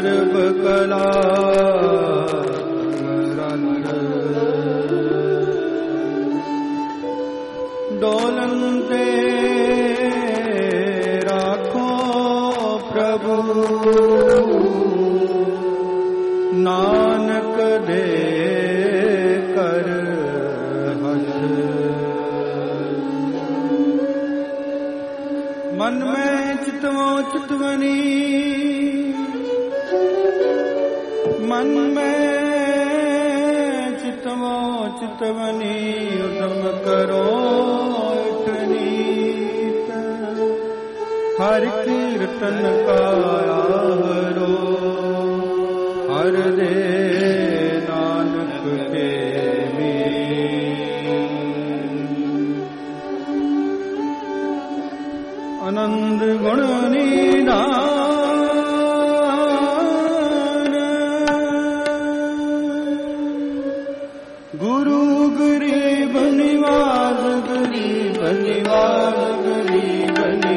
सर्व कला डोलनते राखो प्रभु नानक दे कर हंस। मन में चितवो चितवनी मन में चितवो चितवनी उदम करो इठनीत हर कीर्तन का आहरो हर दे नानक के आनंद गुण निधान गुरु गरीब निवास गरीब निवास गरीब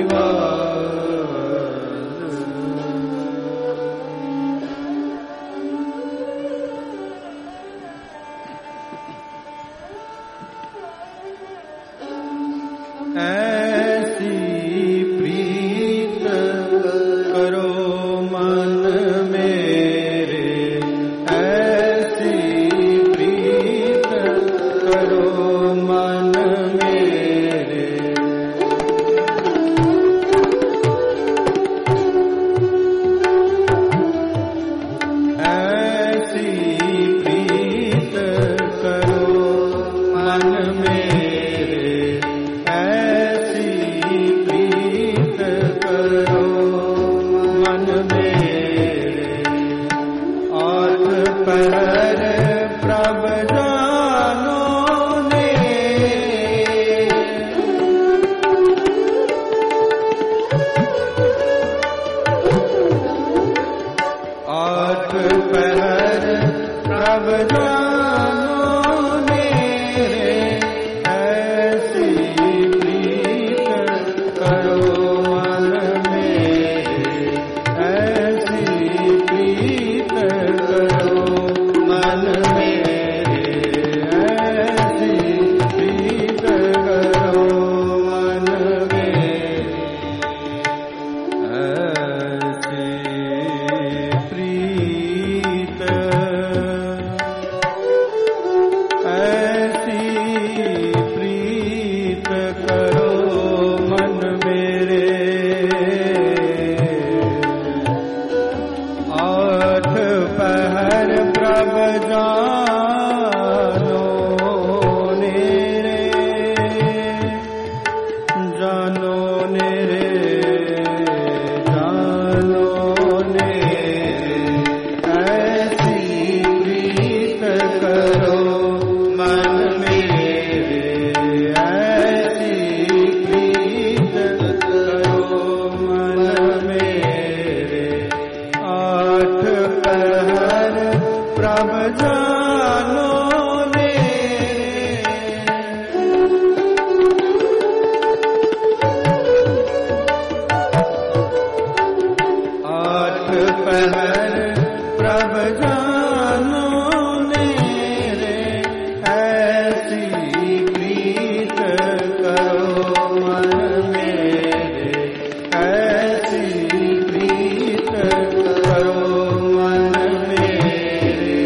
निवास ऐसी प्रीत करो मन मेरे ऐसी प्रीत करो मन मेरे ऐसी प्रीत करो मन मेरे ऐसी प्रीत करो मन मेरे आठ पहर प्रभ जानो ने आठ पहर प्रभ जानो मेरे ऐसी प्रीत करो मन मेरे ऐसी प्रीत करो मन मेरे ऐसी प्रीत करो मन मेरे ऐसी प्रीत ऐसी प्रीत करो मन मेरे आठ पहर प्रभ जानो नेरे जानो नेरे जानो नेरे ऐसी प्रीत करो मन मेरे ऐसी प्रीत करो मन मेरे आठ पहर प्रभ जानो आठ पहर प्रभ जानो मेरे ऐसी प्रीत करो मन मेरे ऐसी प्रीत करो मन मेरे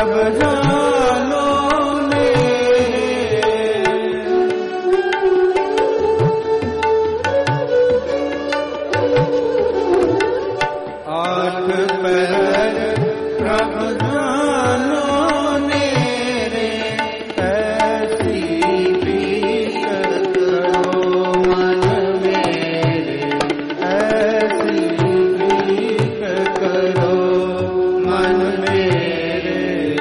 प्रभ जानो आठ पहर प्रभ जानो मेरे ऐसी प्रीत करो मन मेरे ऐसी प्रीत करो मन मेरे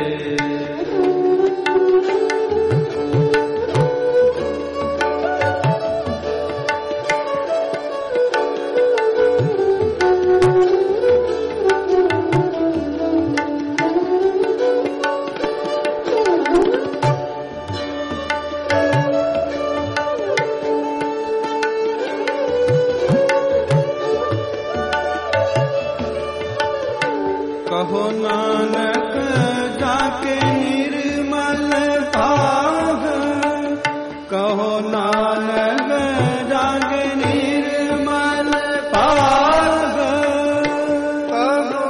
कहो नानक जाके निर्मल भाग कहो नानक जाके निर्मल भाग कहो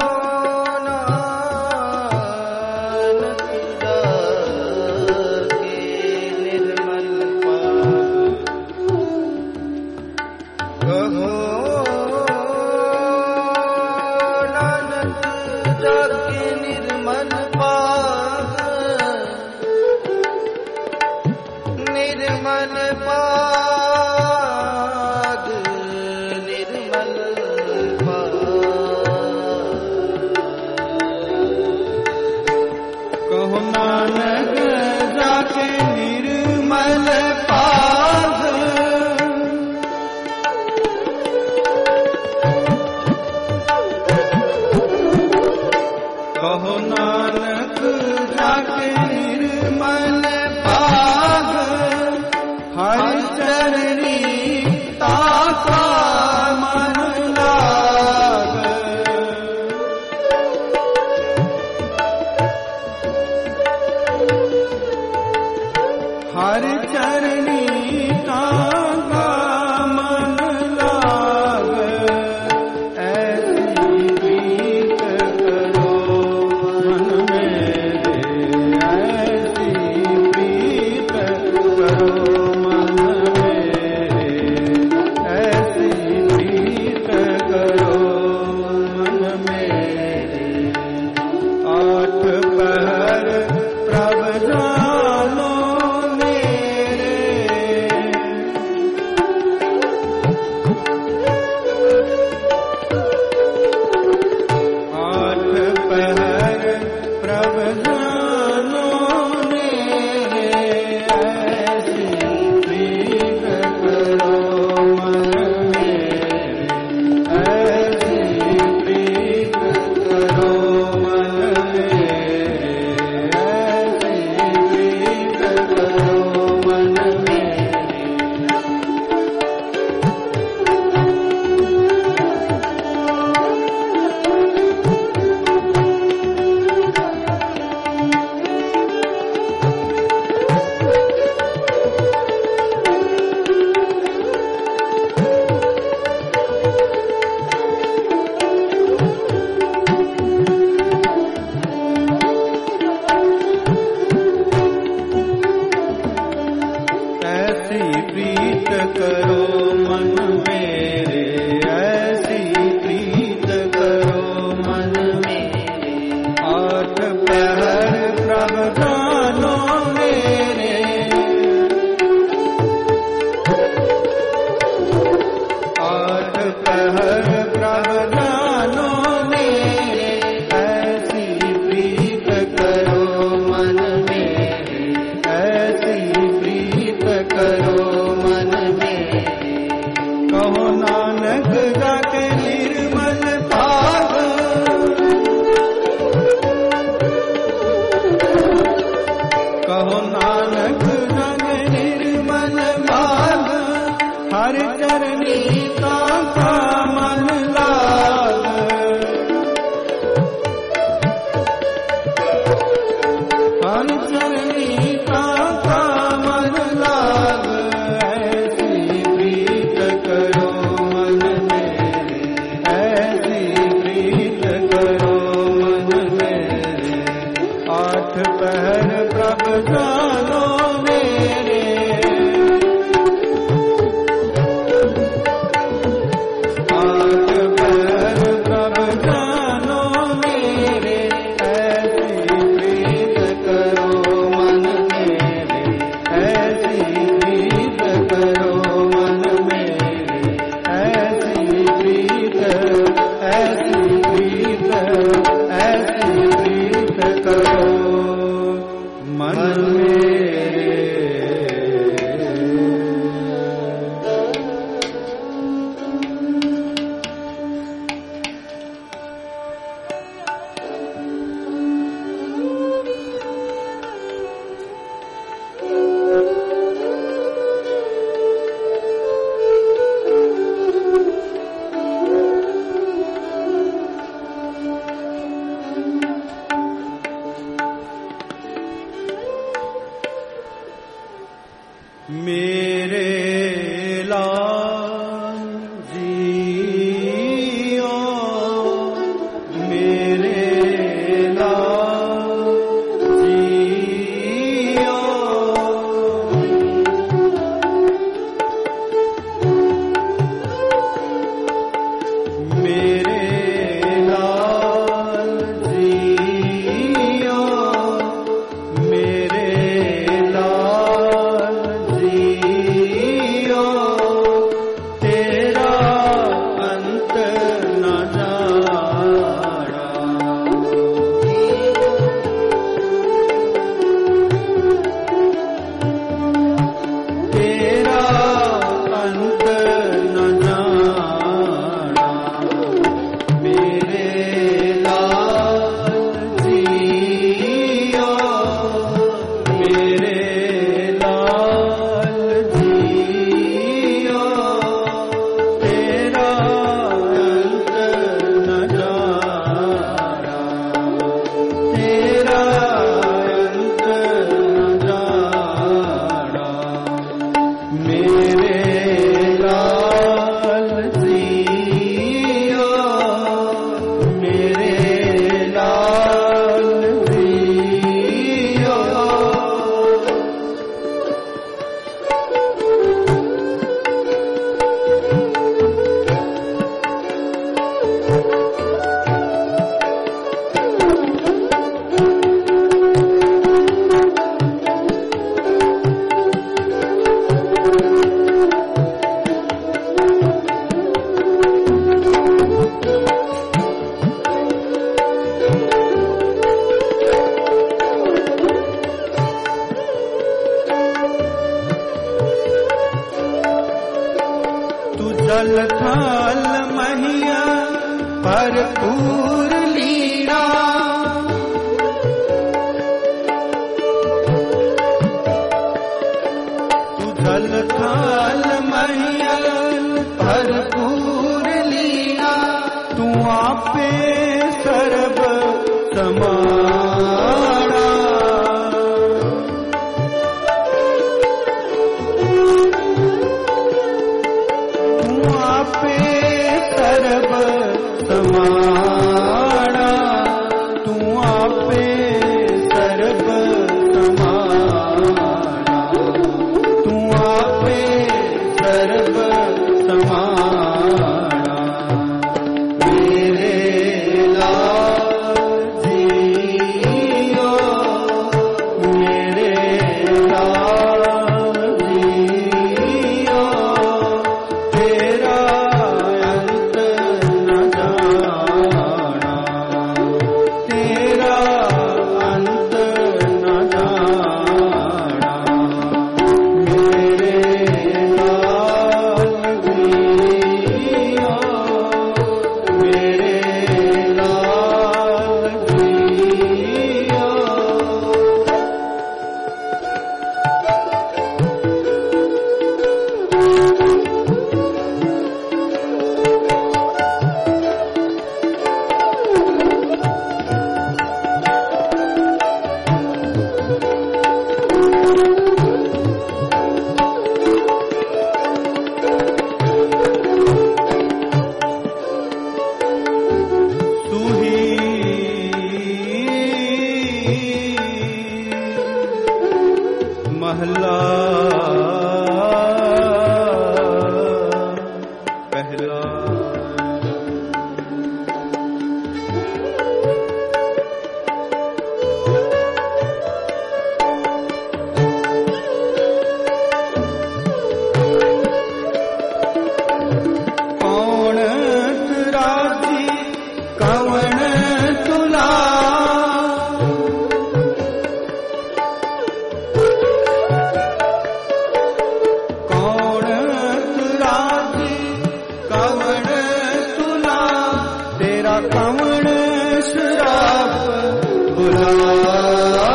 नानक जाके निर्मल भाग कहो जाके निर्मल पाग निर्मल पाग निर्मल पाग कहो नानक जाके निर्मल पाग कहो नानक जाके निर्मल भाग हर चरणी ताका मन लाग हर चरणी ताका मन लाग ऐसी प्रीत करो मन जल थल महिया भरपूर लीला, तू जल थल महिया भरपूर लीला, तू आपे सर्व समाना, सर्व समाना, तू आपे सर्व समाना, तू आपे सर्व समाना। मेरे लाल जियो, मेरे लाल जियो, तेरा महला पहला। कौन राजी कवन तुला, कवण श्राप बुलावा,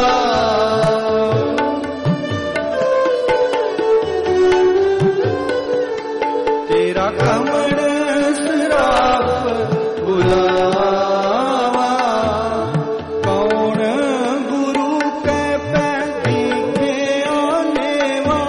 तेरा कवण श्राप बुलावा। कौन गुरु के पैदी के आनेवा,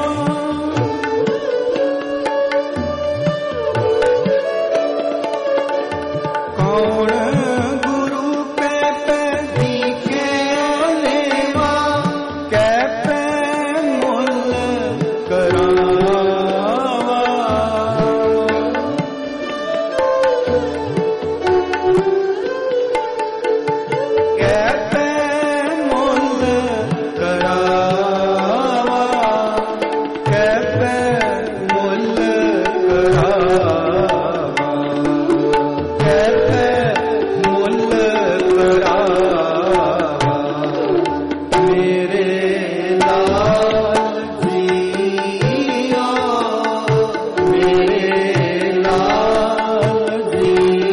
कौन गुरु पे पैदी के आनेवा, कै पे मुल करावा, कै पे मुल करावा, कै पे मुल करावा, कै पे मुल करावा। मेरे लाल जियो, मेरे लाल जियो।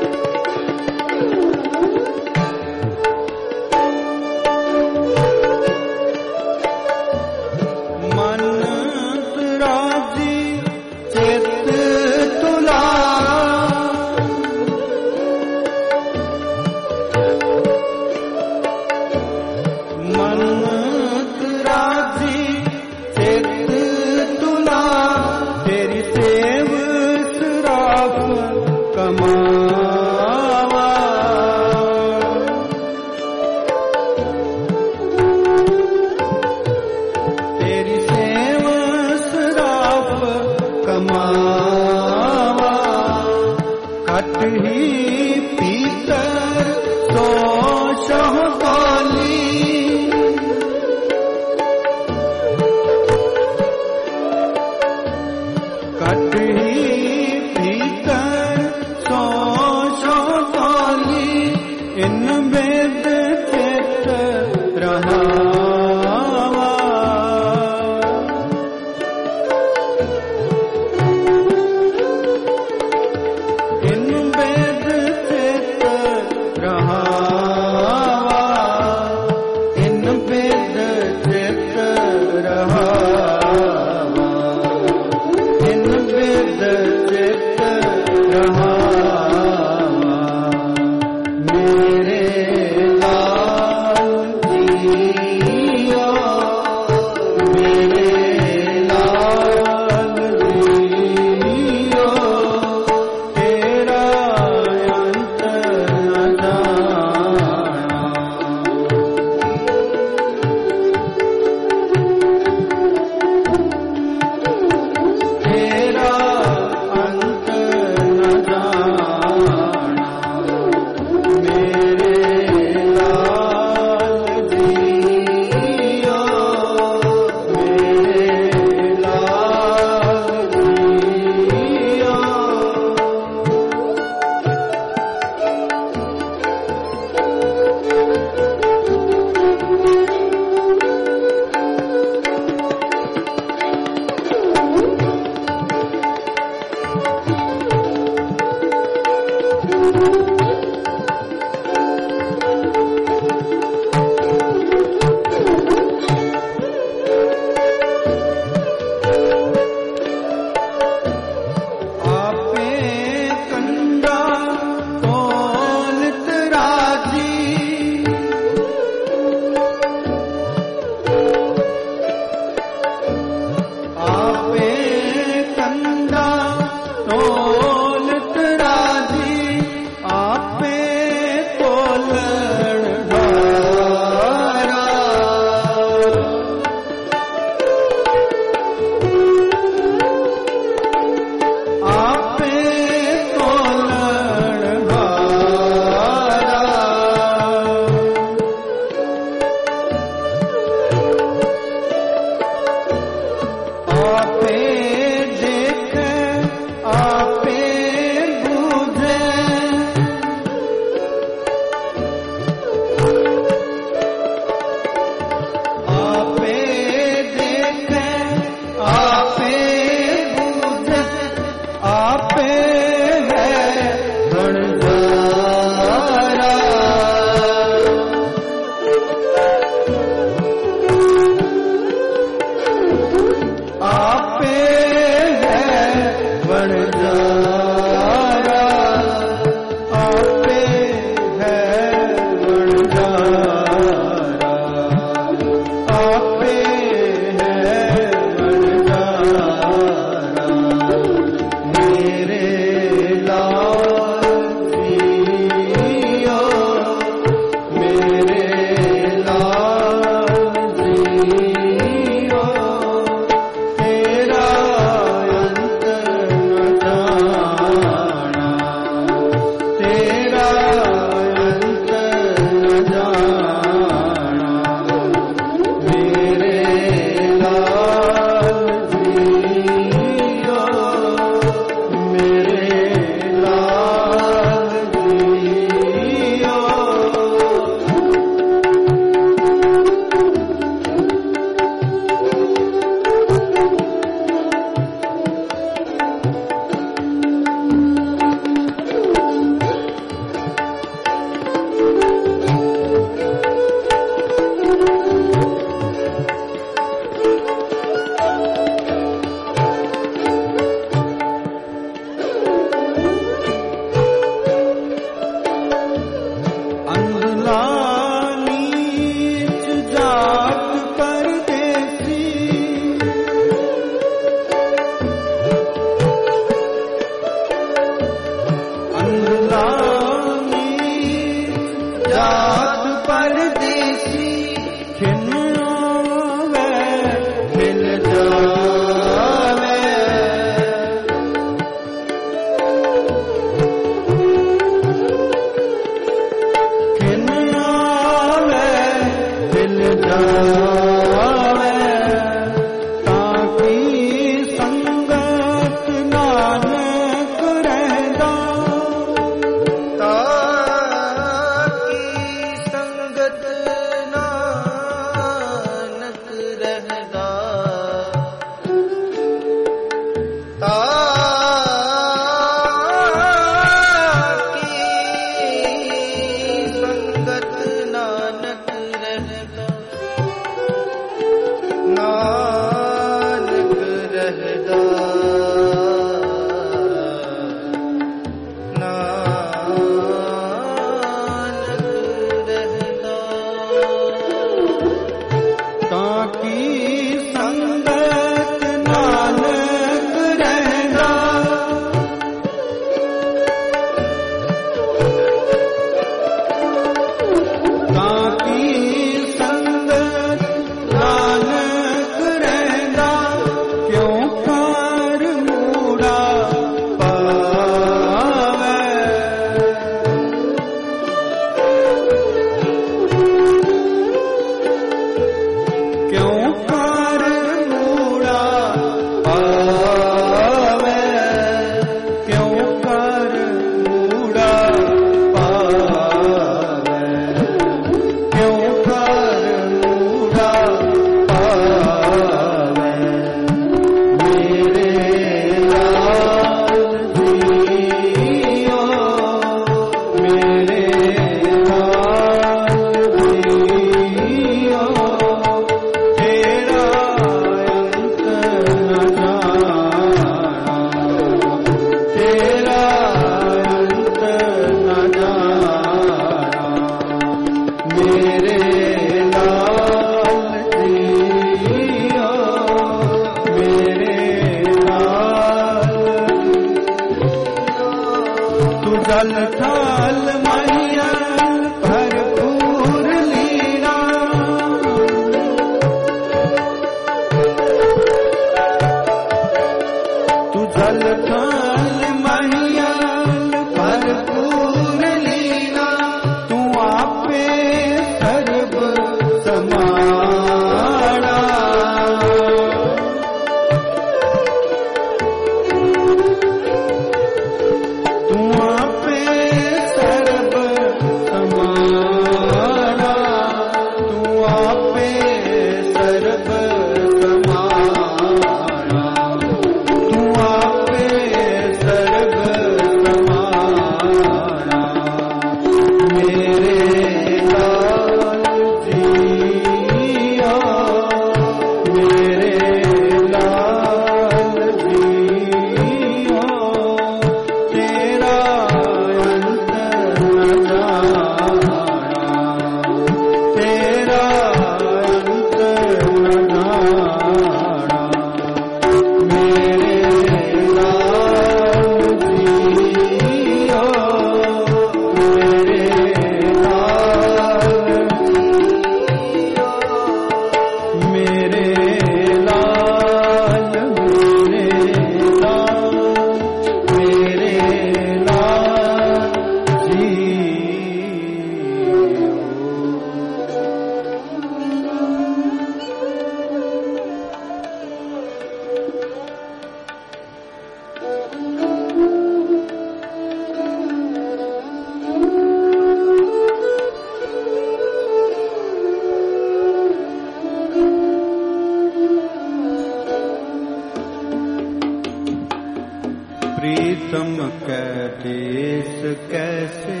कै देश कैसे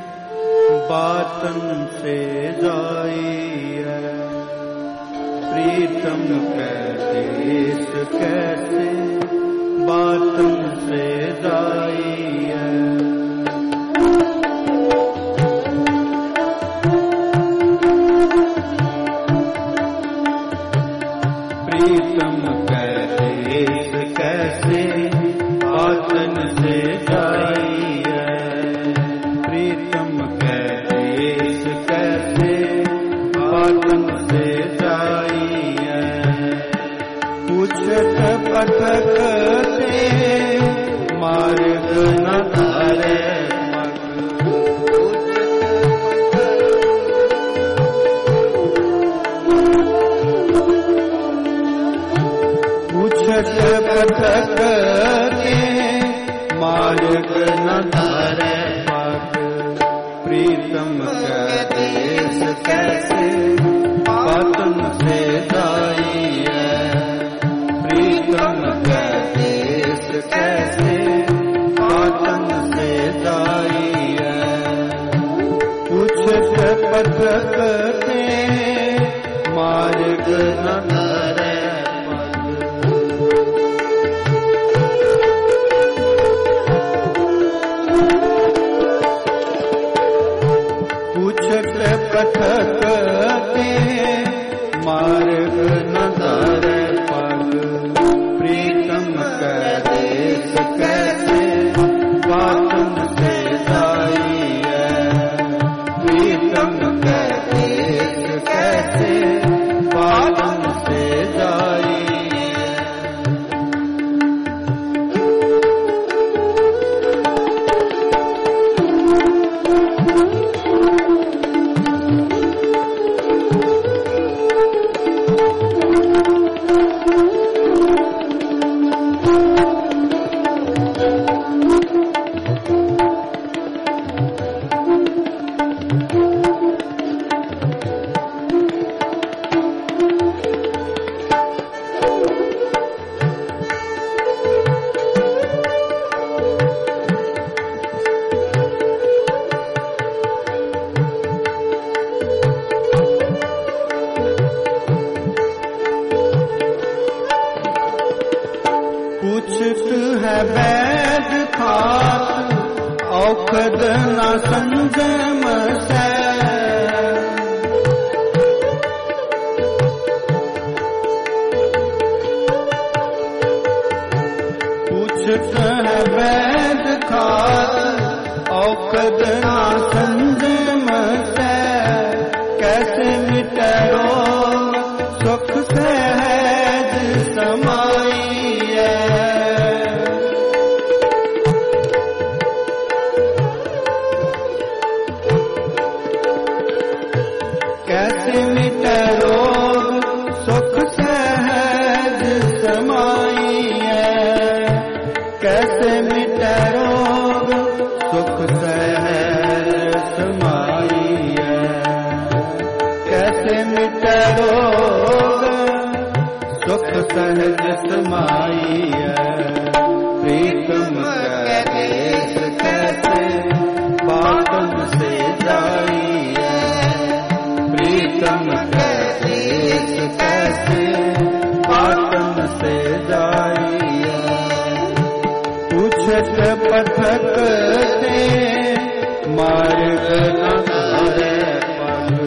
बातन से जाइए, प्रीतम कै देश कैसे बातन से जाइए। प्रीतम कै देश कैसे बातन से जाइए, प्रीतम कै देश कैसे बातन से जाइए। पूछत पटकते मार्ग न धारे, पटकते मार्ग न धारे पग। प्रीतम कै देश कैसे बातन से जाइए, प्रीतम कै देश कैसे बातन से जाइए। पूछत पटकते मार्ग न धारे, पटकते मार्ग न धारे पग। प्रीतम कै देश कैसे बातन से जाइए, प्रीतम कै देश कैसे बातन से जाइए। पूछत है वैद खात औखद न संजम से, पूछत है वैद खात औखद न संजम से। कैसे मिटे रोग सुख सहज समाई, कैसे मिटे रोग सुख सहज समाइए, कैसे मिटे रोग सुख सहज समाइए। कैसे मिटे रोग सुख सहज समाइए। प्रीतम कै देश कैसे बातन से जाइए, प्रीतम कै देश कैसे बातन से जाइए। पूछत पटकते मार्ग न धारे पग।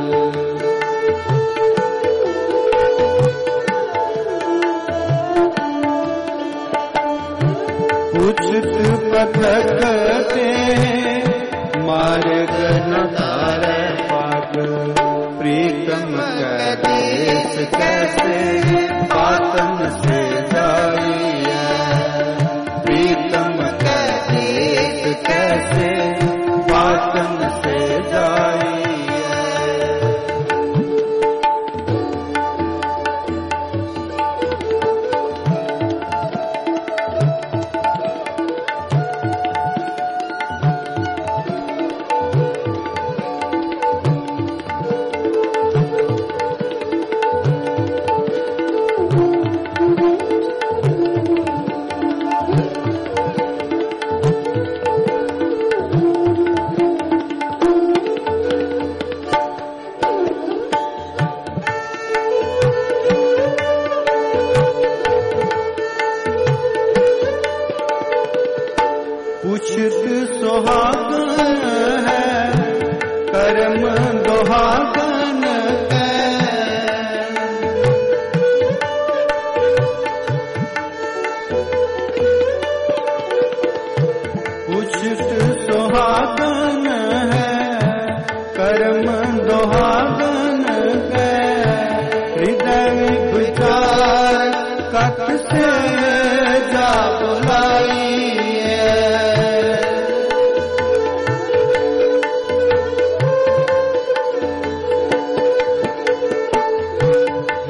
पूछत पटकते मार्ग न धारे पग। प्रीतम कै देश कैसे बातन से जाइए, प्रीतम कै देश कैसे बातन से जाइए।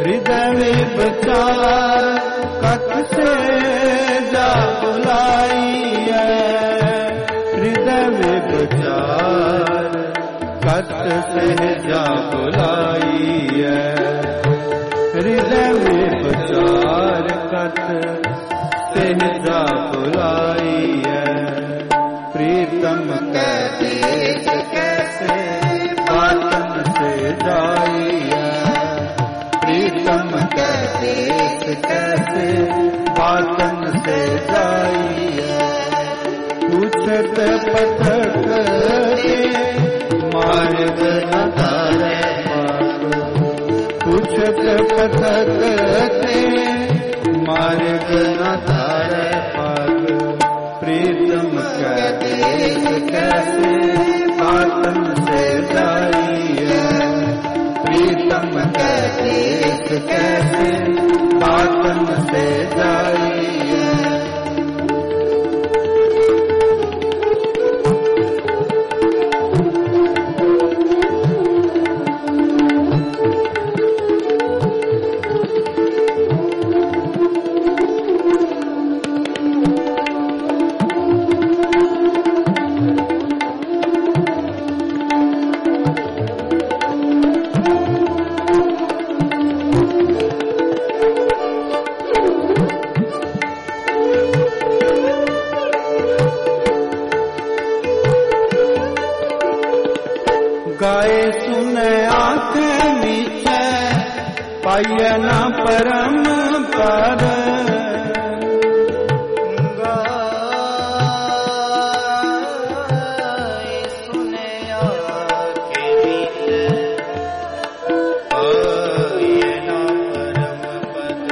हृदय में विचार कत से जा बुलाइए, हृदय में विचार कत से जा बुलाइए, हृदय में विचार कत से जा बुलाइए। प्रीतम के देश कैसे बातन से जाइए, प्रीतम के देश कैसे बातन से जाइए। पूछत पथक मार्ग न तारे पाग, पूछत पथक मार्ग न तारे पाग। प्रीतम के देश कैसे बातन से जाइए, प्रीतम के देश कैसे बातन से जाइए। गाए सुने आंखें नीचे पाइए ना परम पद, गाए सुने आंखें नीचे पाइए ना परम पद,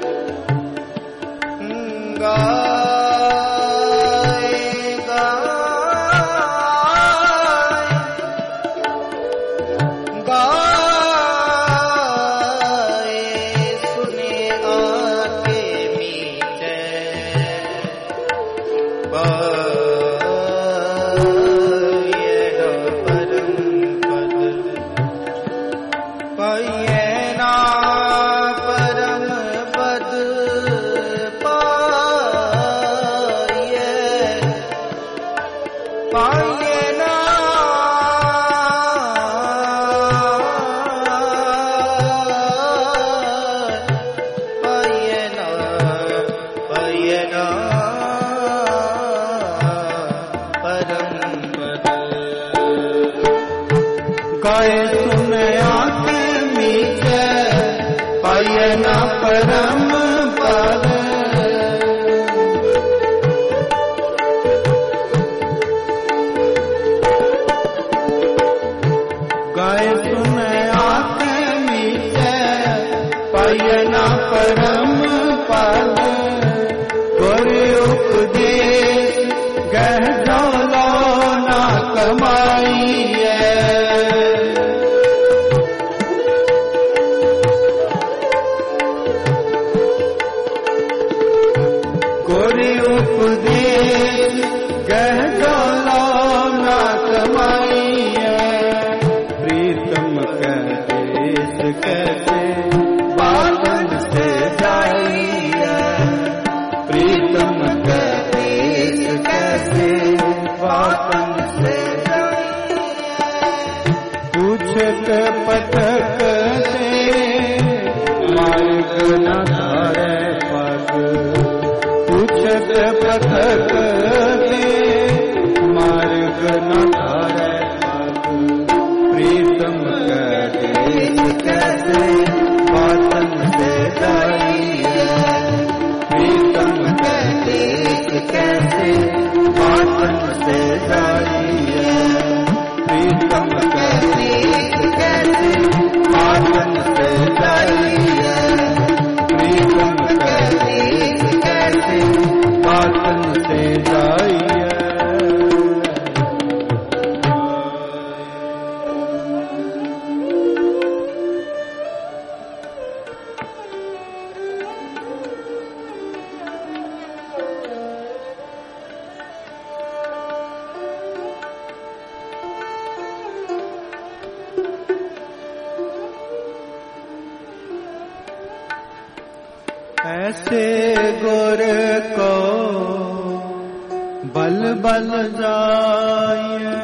गाए सुने आंखें मीचे पाइए ना परम पद, गाए सुने आंखें मीचे पाइए ना परम पद। गोरे उपदेश गह जौलो ना कमाइए, उपदेश गह जौलो ना कमाइए। प्रीतम के देश कैसे बातन से जाइए, प्रीतम के देश कैसे बातन से जाइए। पूछत पथक से मार्ग न तारे पाग, पूछत पथक मार्ग न तारे पाग। प्रीतम के देश कैसे बातन से जाइए, प्रीतम के देश कैसे बातन से जाइए, प्रीतम के देश कैसे बातन से जाइए, प्रीतम के देश कैसे बातन से जाइए। ऐसे गुर को बल बल जाए,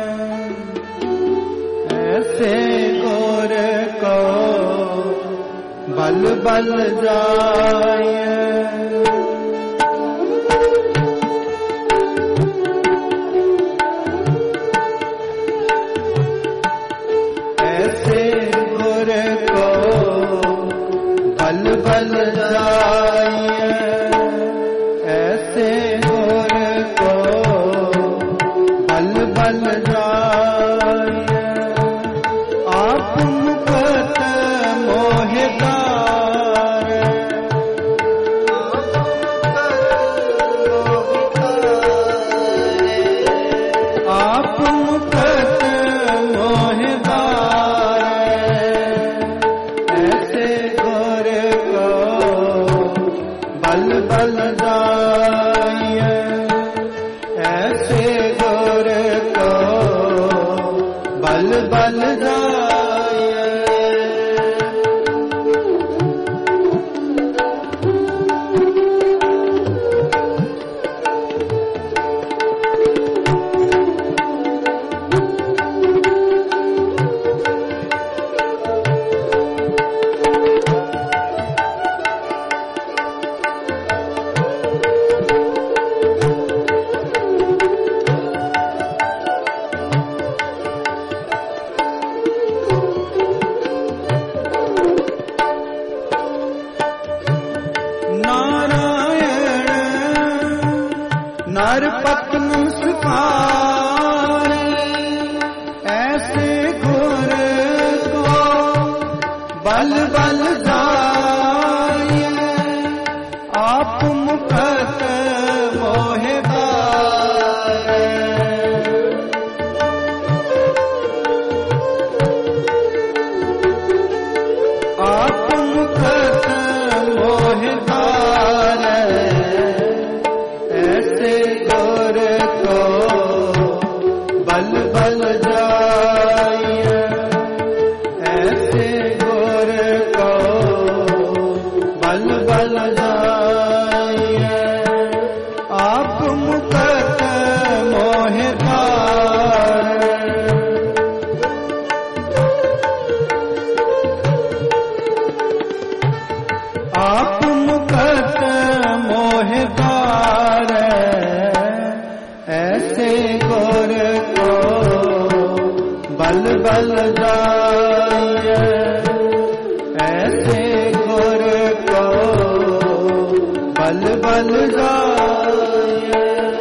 ऐसे गुर को बल बल जाए। ऐसे गुर को बल बल जाए, ऐसे गुर को बल बल जाए। आप मुकत मोहितार, आप मुकत मोहितार। ऐसे गुर को बल बल जाए, ऐसे गुर को बल बल जाए। नरपत्न सुखारे, ऐसे गुर को बल बल जाए। आप मुकत मोहितार, आप मुकत मोहितार। ऐसे गुर को बल बल जाए, ऐसे गुर को बल बल जाए। आप मुकत मोहितार, आप मुकत मोहितार। ऐसे गुर को बल बल जाए, ऐसे गुर को बल बल जाए।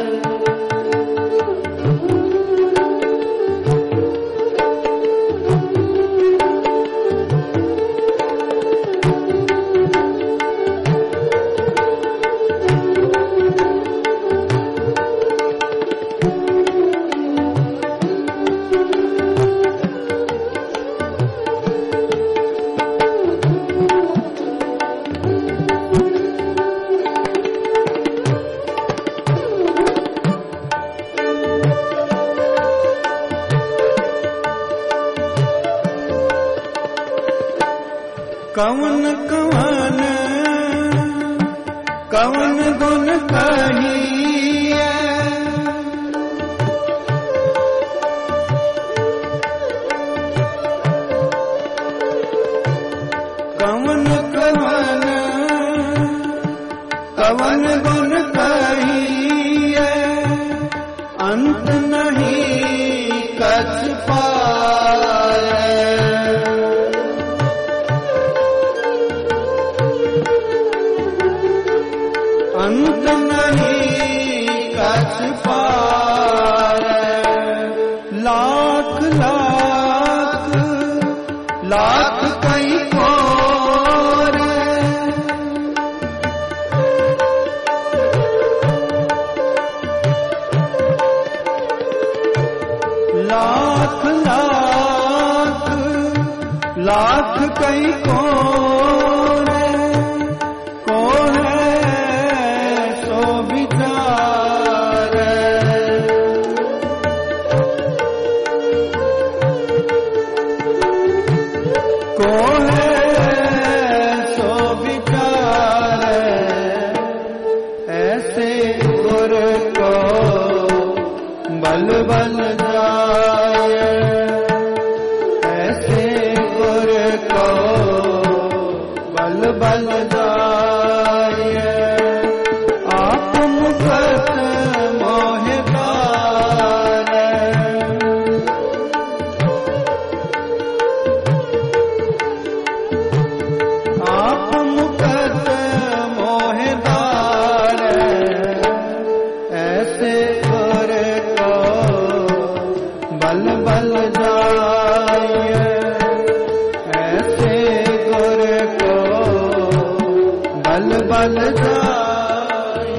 कवन कवन कवन गुण कहिए, कवन कवन कवन गुण कहिए। अंत नहीं कछ पाए, अंत नहीं कछ पाए। लाख लाख लाख कई कोर, लाख लाख लाख कई कोर। को है सो विचार, को है सो विचार। बल जाय आप मुकत मोहि तारै आप मुकत मोहि तारै ऐसे गुर को बल बल जाय ऐसे गुर को बल बल जाय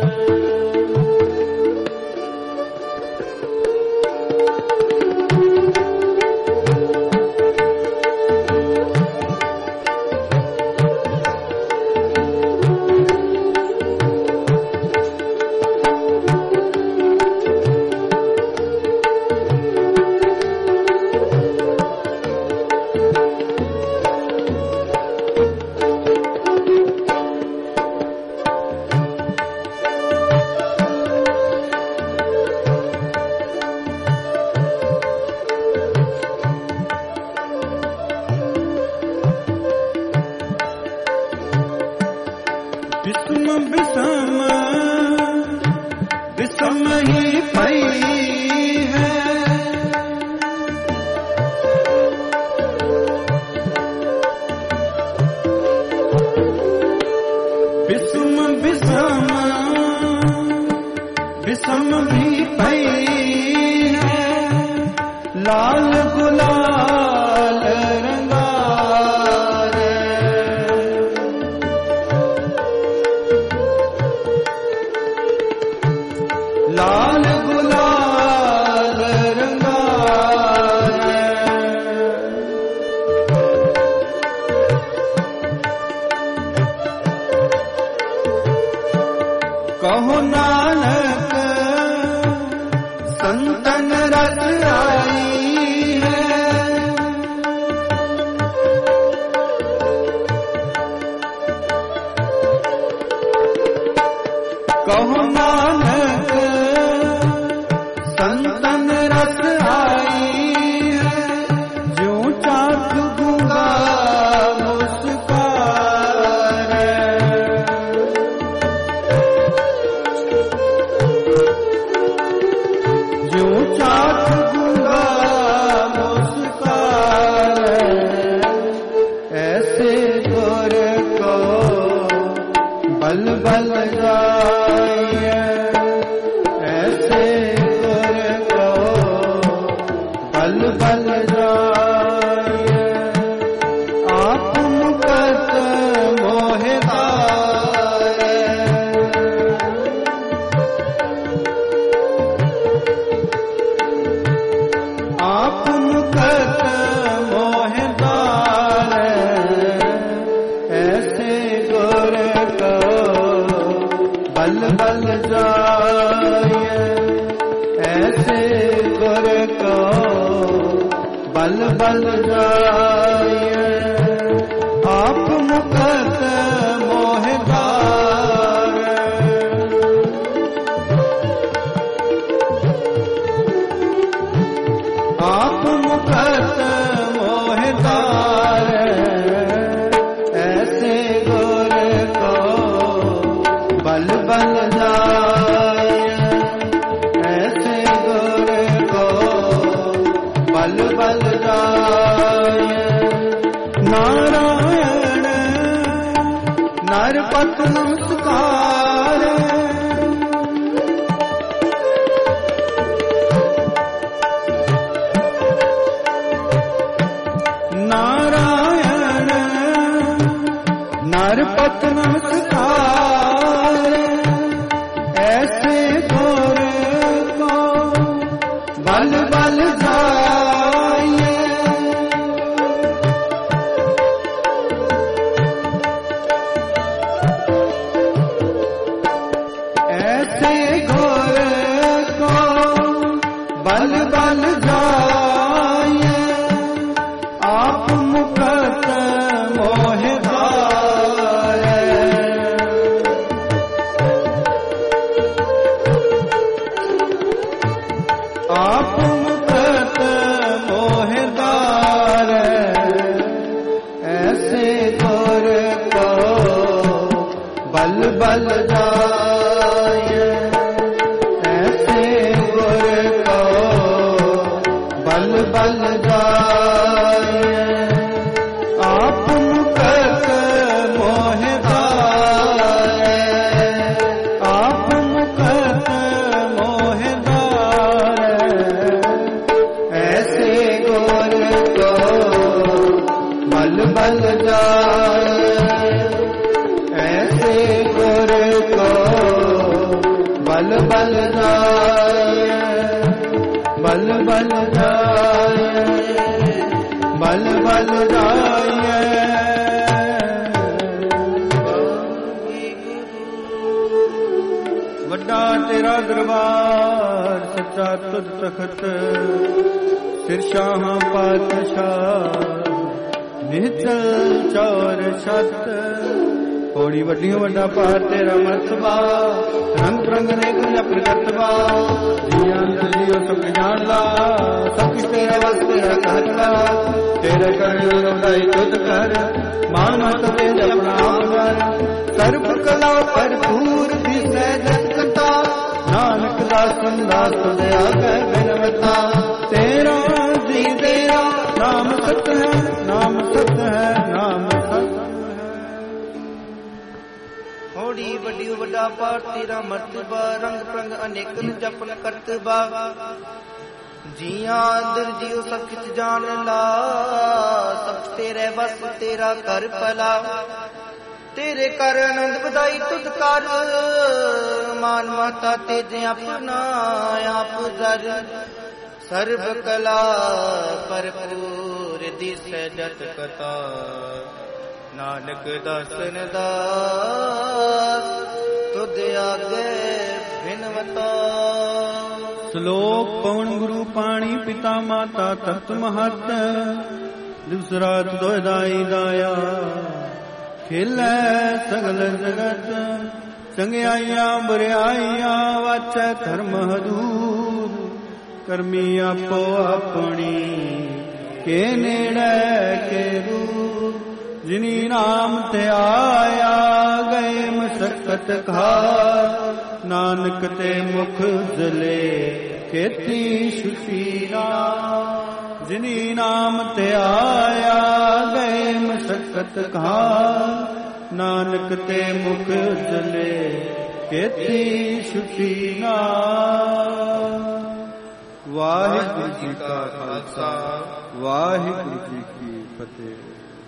विषम ही पई है विषम भी पई है लाल गुलाल रंगारे लाल गुलाल रंगारे कहो नानक संतन रस आई है कहो नानक संतन रस आई है जो चाख गूंगा मुस्कारे जो चाख गूंगा मुस्कारे ऐसे गुर को बल बल जाय ऐसे गुर को बल बल जाय आप मुकत मोहि तारै आप मुकत मोहि तारै ऐसे गुर को बल बल जाय ऐसे गुर को बल बल जाय आप मुकत मोहि तारै आप मुकत मोहि तारै ऐसे गुर को बल बल जाय ऐसे गुर को बल बल जाय नारायण नरपत नमस्कार नारायण नरपत नमस्कार ऐसे गुर को बल बल जाय ऐसे गुर को बल बल जाय आप मुकत मोहि तारै आप मुकत मोहि तारै ऐसे गुर को बल बल जाए ऐसे गुर को बल बल जाए आप मुकत मोह दाए आप मुकत मोह दाए ऐसे गुर को बल बल जाए ऐसे गुर को बल बल जाए बल बल जाए बल बल जाए ਵੱਡਾ ਤੇਰਾ ਦਰਬਾਰ ਸੱਚਾ ਤੁਧ ਤਖਤ ਸਿਰ ਸ਼ਾਹਾਂ ਪਾਤਸ਼ਾਹ ਨਿਹਚਲ ਚੌਰ ਛਤ ਕੋੜੀ ਵੱਡੀਆਂ ਵੱਡਾ ਪਾਰ ਤੇਰਾ ਮਰਤਬਾ ਰੰਗ ਰੰਗ ਨੇ ਗੁਣ ਆਪਣ ਕਰਤਬਾ ਜੀਆਂ ਜੀਓ ਸਭ ਜਾਣ ਲਾ ਸਭ ਕਿਸ ਤੇਰਾ ਵਸ ਤੇਰਾ ਕਰਤਾ ਤੇਰੇ ਕਰ ਉਡਾਈ ਤੁਧ ਕਰ ਮਾਨ ਮਤ ਤੇ ਆਪਣਾ ਆਮਦਾਰ ਸਰਬ ਕਲਾ ਭਰਪੂਰ ਦਿਸੈ ਜਸ ਕਤਾ ਨਾਨਕ ਦਾਸਨ ਦਾਸ ਤੁਧ ਆਗੇ ਬਿਨਵਤਾ ਤੇਰਾ ਜੀ ਤੇਰਾ ਨਾਮ ਸਤ ਹੈ ਨਾਮ ਸਤ ਹੈ ਨਾਮ ਸਤ ਹੋੜੀ ਵੱਡੀ ਵੱਡਾ ਪਾਠ ਤੇਰਾ ਮਰਤਬਾ ਰੰਗ ਪ੍ਰੰਗ ਅਨੇਕ ਨ ਜਪਨ ਕਰਤਬਾ ਜੀਆਂ ਦਰ ਜੀਉ ਸਭ ਕਿਛ ਜਾਣ ਲਾ ਸਭ ਤੇਰੇ ਵਸ ਤੇਰਾ ਕਰ ਭਲਾ ਤੇਰੇ ਕਰ ਆਨੰਦ ਵਧਾਈ ਤੁਧ ਕਰ ਮਾਨ ਮਾਤਾ ਤੇਜੇ ਆਪਣਾ ਆਪ ਜ਼ਰ ਸਰਬ ਕਲਾ ਭਰਪੂਰ ਦਿਸੈ ਜਤ ਕਤਾ ਨਾਨਕ ਦਾਸਨ ਦਾਸ ਤੁਧ ਆਗੇ ਬਿਨਵਤਾ ਸ਼ਲੋਕ ਪਵਨ ਗੁਰੂ ਪਾਣੀ ਪਿਤਾ ਮਾਤਾ ਤਖਤ ਮਹਤ ਦੂਸਰਾ ਦੋਇ ਦਾਈ ਦਾਇਆ ਖੇਲੈ ਸਗਲ ਜਗਤ ਚੰਗਿਆਈਆਂ ਬੁਰਿਆਈਆਂ ਵਾਚੈ ਧਰਮ ਹਦੂਰ ਕਰਮੀ ਆਪੋ ਆਪਣੀ ਕੇ ਨੇੜੇ ਕੇ ਰੂ ਜਿਨੀ ਨਾਮ ਤੇ ਆਇਆ ਗਏ ਮਸਕਤ ਖਾ ਨਾਨਕ ਤੇ ਮੁਖ ਜਲੇ ਖੇਤੀ ਸੁਸ਼ੀਰਾ ਜਿਨੀ ਨਾਮ ਤੇ ਆਇਆ ਗਏ ਮਸਕਤ ਖਾ ਨਾਨਕ ਤੇ ਮੁਖ ਜਲੇ ਖੇਤੀ ਸੁਸ਼ੀਰਾ ਵਾਹਿਗੁਰੂ ਜੀ ਕਾ ਖਾਲਸਾ ਵਾਹਿਗੁਰੂ ਜੀ ਕੀ ਫਤਿਹ।